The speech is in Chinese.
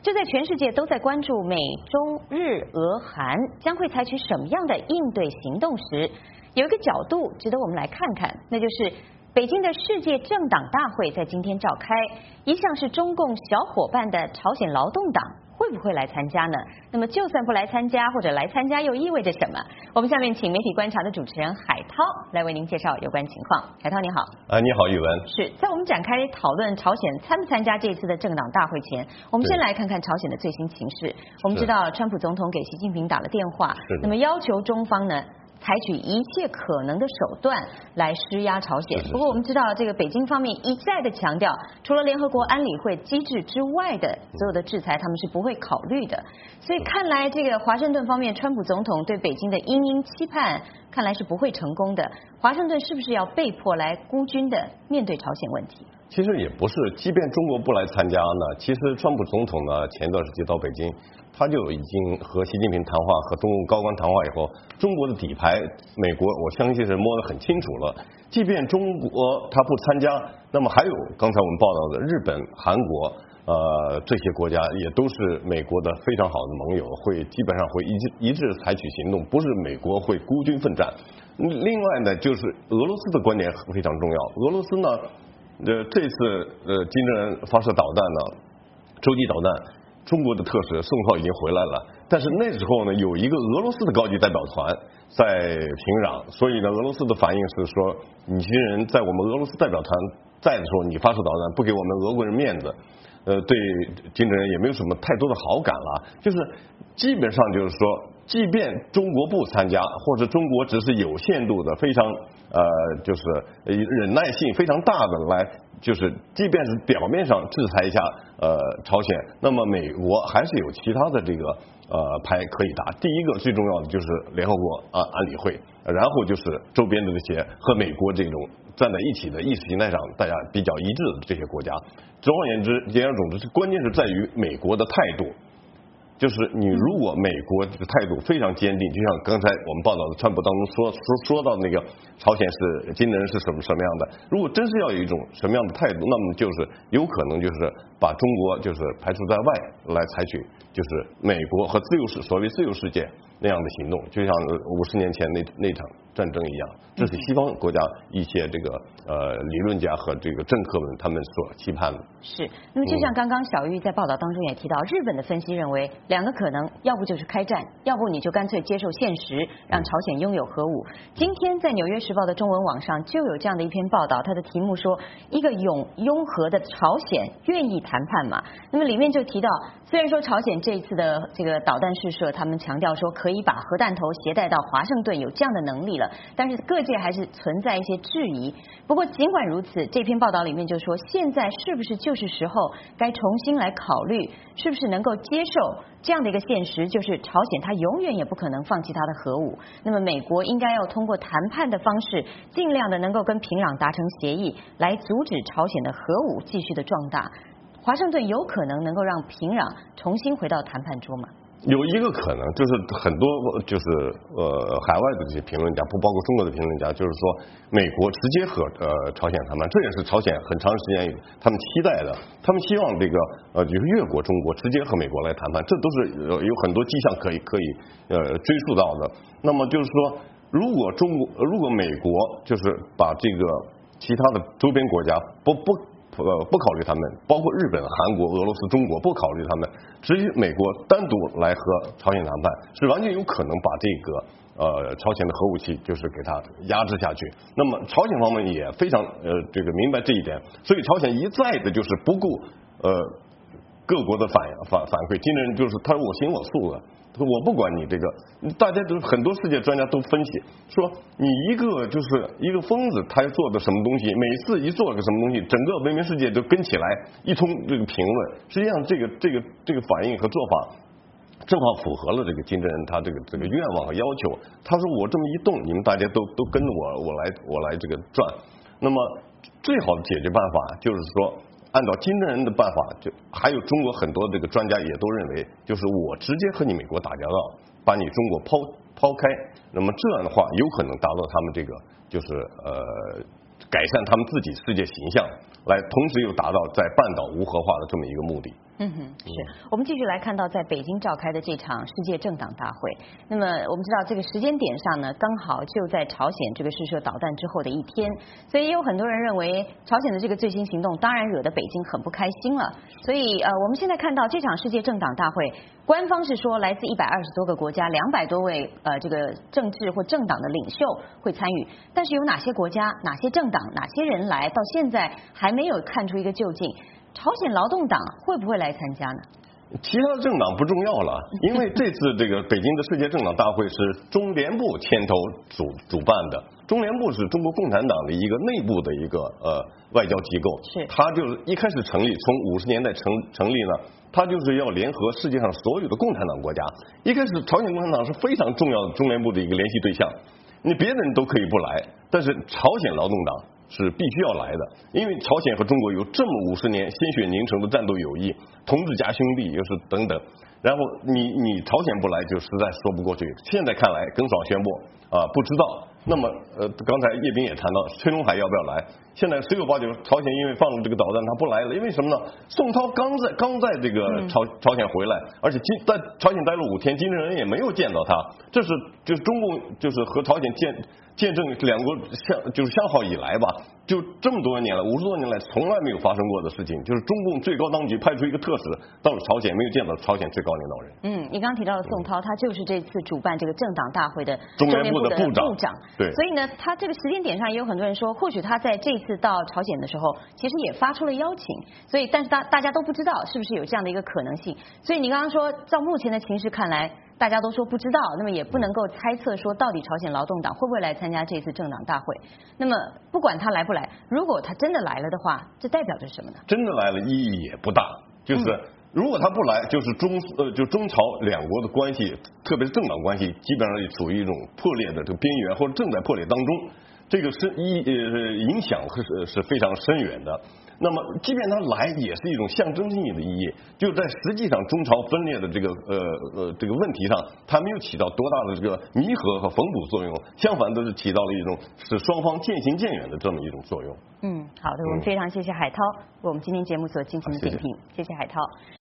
就在全世界都在关注美中日俄韩将会采取什么样的应对行动时，有一个角度值得我们来看看，那就是北京的世界政党大会在今天召开，一向是中共小伙伴的朝鲜劳动党会不会来参加呢？那么就算不来参加，或者来参加又意味着什么？我们下面请媒体观察的主持人海涛来为您介绍有关情况。海涛你好。 你好，宇文。 是在我们展开讨论朝鲜参不参加这一次的政党大会前，我们先来看看朝鲜的最新情势。我们知道川普总统给习近平打了电话，那么要求中方呢采取一切可能的手段来施压朝鲜。不过我们知道，这个北京方面一再的强调，除了联合国安理会机制之外的所有的制裁，他们是不会考虑的。所以看来，这个华盛顿方面，川普总统对北京的殷殷期盼，看来是不会成功的。华盛顿是不是要被迫来孤军的面对朝鲜问题？ 其实也不是，即便中国不来参加呢，其实川普总统呢前段时间到北京，他就已经和习近平谈话，和中共高官谈话以后，中国的底牌，美国我相信是摸得很清楚了。即便中国他不参加，那么还有刚才我们报道的日本、韩国，这些国家也都是美国的非常好的盟友，基本上会一致采取行动，不是美国会孤军奋战。另外呢，就是俄罗斯的观点非常重要。俄罗斯呢，这次金正恩发射导弹呢，洲际导弹，中国的特使宋涛已经回来了，但是那时候呢，有一个俄罗斯的高级代表团在平壤，所以呢，俄罗斯的反应是说，你金正恩在我们俄罗斯代表团在的时候，你发射导弹不给我们俄国人面子，对金正恩也没有什么太多的好感了，就是基本上就是说，即便中国不参加，或者中国只是有限度的非常就是忍耐性非常大的来，就是即便是表面上制裁一下朝鲜，那么美国还是有其他的这个牌可以打。第一个最重要的就是联合国安理会，然后就是周边的这些和美国这种站在一起的意识形态上大家比较一致的这些国家。总而言之，言而总之，关键是在于美国的态度。就是你如果美国的态度非常坚定，就像刚才我们报道的川普当中说到那个朝鲜是金正恩是什么样的，如果真是要有一种什么样的态度，那么就是有可能就是把中国就是排除在外，来采取就是美国和所谓自由世界那样的行动，就像50年前那场战争一样。这是西方国家一些这个理论家和这个政客们他们所期盼的。 是，那么就像刚刚小玉在报道当中也提到，日本的分析认为两个可能，要不就是开战，要不你就干脆接受现实，让朝鲜拥有核武。今天在《纽约时报》的中文网上就有这样的一篇报道，它的题目说一个拥核的朝鲜愿意谈判吗？那么里面就提到，虽然说朝鲜这一次的这个导弹试射，他们强调说可以把核弹头携带到华盛顿，有这样的能力了，但是各界还是存在一些质疑。不过尽管如此，这篇报道里面就说，现在是不是就是时候该重新来考虑，是不是能够接受这样的一个现实，就是朝鲜它永远也不可能放弃它的核武。那么美国应该要通过谈判的方式，尽量的能够跟平壤达成协议，来阻止朝鲜的核武继续的壮大。华盛顿有可能能够让平壤重新回到谈判桌吗？ 有一个可能，就是很多就是海外的这些评论家，不包括中国的评论家，就是说美国直接和朝鲜谈判，这也是朝鲜很长时间他们期待的，他们希望这个就是越过中国，直接和美国来谈判，这都是有很多迹象可以追溯到的。那么就是说，如果美国就是把这个其他的周边国家不考虑他们，包括日本、韩国、俄罗斯、中国不考虑他们，至于美国单独来和朝鲜谈判，是完全有可能把这个朝鲜的核武器就是给它压制下去。那么朝鲜方面也非常这个明白这一点，所以朝鲜一再的就是不顾各国的反馈，金正恩就是他说我行我素了。我不管你这个，大家都很多世界专家都分析说，你一个就是一个疯子，他做的什么东西，每次一做个什么东西，整个文明世界就跟起来一通这个评论。实际上，这个反应和做法正好符合了这个金正恩他这个愿望和要求。他说我这么一动，你们大家都跟着我来这个转。那么最好的解决办法就是说，按照金正恩的办法，就还有中国很多这个专家也都认为，就是我直接和你美国打交道，把你中国抛开，那么这样的话有可能达到他们这个就是改善他们自己世界形象，来同时又达到在半岛无核化的这么一个目的。 是我们继续来看到在北京召开的这场世界政党大会。那么我们知道这个时间点上呢，刚好就在朝鲜这个试射导弹之后的一天，所以也有很多人认为朝鲜的这个最新行动当然惹得北京很不开心了。所以我们现在看到这场世界政党大会，官方是说来自120多个国家200多位这个政治或政党的领袖会参与，但是有哪些国家、哪些政党、哪些人来，到现在还没有看出一个究竟。朝鲜劳动党会不会来参加呢？ 其他的政党不重要了，因为这次这个北京的世界政党大会是中联部牵头主办的。中联部是中国共产党的一个内部的一个外交机构， 是它就是一开始成立，从50年代成立呢，它就是要联合世界上所有的共产党国家。一开始朝鲜共产党是非常重要的中联部的一个联系对象，你别人都可以不来，但是朝鲜劳动党是必须要来的，因为朝鲜和中国有这么50年鲜血凝成的战斗友谊，同志加兄弟又是等等，然后你朝鲜不来就实在说不过去。现在看来，耿爽宣布不知道。那么刚才叶斌也谈到崔龙海要不要来，现在十有八九朝鲜因为放了这个导弹他不来了，因为什么呢？宋涛刚在这个朝鲜回来，而且在朝鲜待了5天，金正恩也没有见到他，这是就是中共就是和朝鲜见证两国相好以来吧，就这么多年来50多年来从来没有发生过的事情，就是中共最高当局派出一个特使到了朝鲜，没有见到朝鲜最高领导人。 你刚刚提到的宋涛，他就是这次主办这个政党大会的中联部的部长。对， 所以呢，他这个时间点上也有很多人说，或许他在这次到朝鲜的时候，其实也发出了邀请，所以但是大家都不知道是不是有这样的一个可能性。所以你刚刚说，照目前的情势看来，大家都说不知道，那么也不能够猜测说到底朝鲜劳动党会不会来参加这次政党大会。那么不管他来不来，如果他真的来了的话，这代表着什么呢？ 真的来了意义也不大，就是如果他不来，就是中朝两国的关系，特别是政党关系，基本上也处于一种破裂的这个边缘，或者正在破裂当中。这个影响是非常深远的。那么，即便他来，也是一种象征性的意义，就在实际上中朝分裂的这个问题上，它没有起到多大的这个弥合和缝补作用，相反，都是起到了一种使双方渐行渐远的这么一种作用。 好的，我们非常谢谢海涛为我们今天节目所进行的点评，谢谢海涛。